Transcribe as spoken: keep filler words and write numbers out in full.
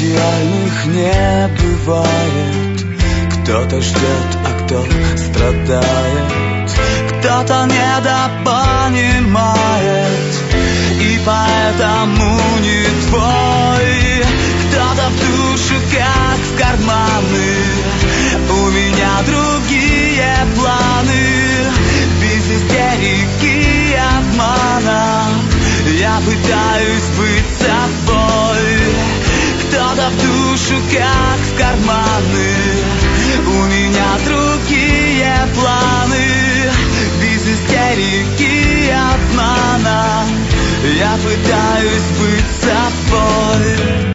идеальных не бывает. Кто-то ждет, а кто страдает. Кто-то недопонимает и поэтому не твой. Кто-то в душу, как в карманы. У меня другие планы. Без истерики и обмана я пытаюсь быть собой. Кто-то в душу, как в карманы. У меня другие планы. Без истерики и обмана я пытаюсь быть собой.